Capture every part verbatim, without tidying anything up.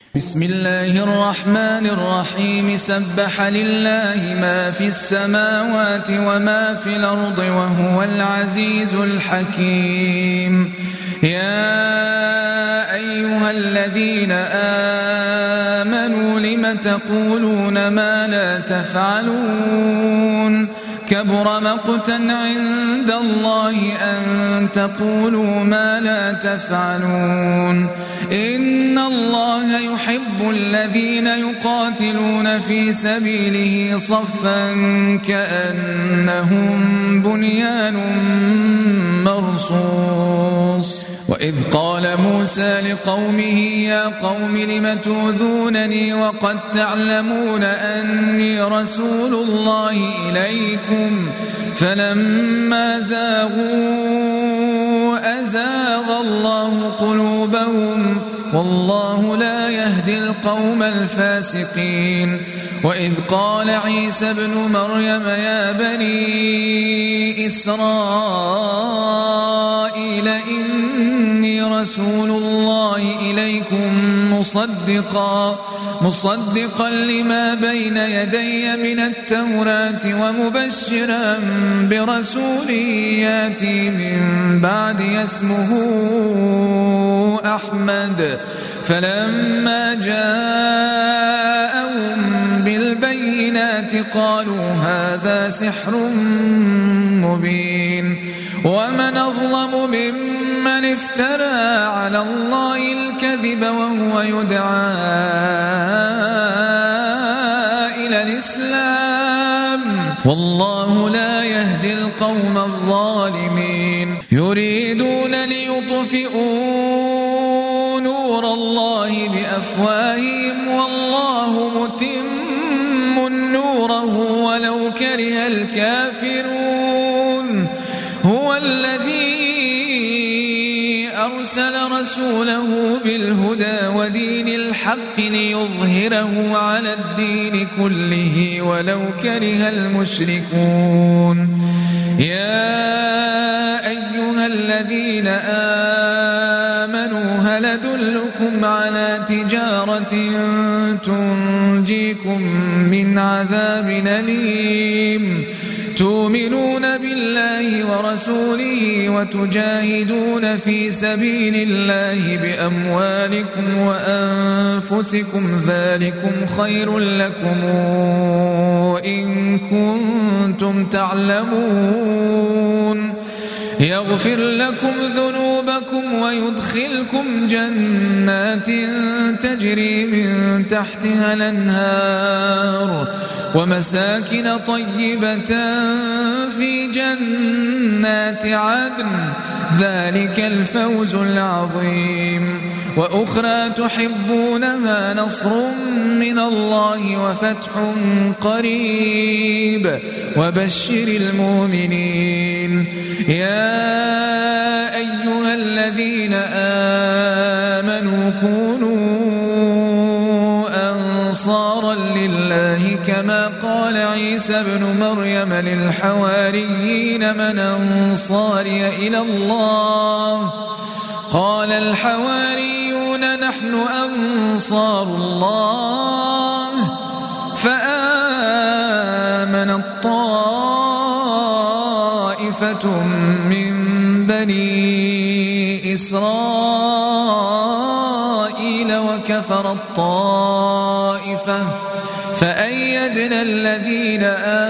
بسم الله الرحمن الرحيم سبح لله ما في السماوات وما في الأرض وهو العزيز الحكيم. يا أيها الذين آمنوا لم تقولون ما لا تفعلون كبر مقتا عند الله أن تقولوا ما لا تفعلون. إن الله يحب الذين يقاتلون في سبيله صفا كأنهم بنيان مرصوص. وإذ قال موسى لقومه يا قوم لم تؤذونني وقد تعلمون أني رسول الله إليكم فلما زاغوا أزاغ الله قلوبهم والله لا يهدي القوم الفاسقين. وإذ قال عيسى ابن مريم يا بني إسرائيل إني رسول الله إليكم مصدقا مصدقا لما بين يدي من التوراة ومبشرا برسول ياتي من بعد اسمه أحمد. فلما جاءهم بالبينات قالوا هذا سحر مبين. ومن أظلم ممن افترى على الله الكذب وهو يدعى إلى الإسلام والله لا يهدي القوم الظالمين. يريدون ليطفئوا نور الله بأفواههم والله متم نوره ولو كره الكافرون. هو الذي أرسل رسوله بالهدى ودين الحق ليظهره على الدين كله ولو كره المشركون. يا أيها الذين آمنوا هل أدلكم على تجارة تنجيكم من عذاب أليم تؤمنون بالله ورسوله وتجاهدون في سبيل الله بأموالكم وأنفسكم ذلكم خير لكم إن كنتم تعلمون. يغفر لكم ذنوبكم ويدخلكم جنات تجري من تحتها الأنهار ومساكن طيبة في جنات عدن ذلك الفوز العظيم. وأخرى تحبونها نصر من الله وفتح قريب وبشر المؤمنين. يا أيها الذين آمنوا كونوا أنصارا لله كما قال عيسى ابن مريم للحواريين من أنصاري إلى الله قال الحواريون نحن أنصار الله فآمن الطائفة من بني إسرائيل وكفر الطائفة فأيدنا الذين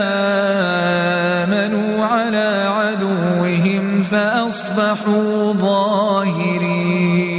آمنوا على عدوهم فأصبحوا ظاهرين.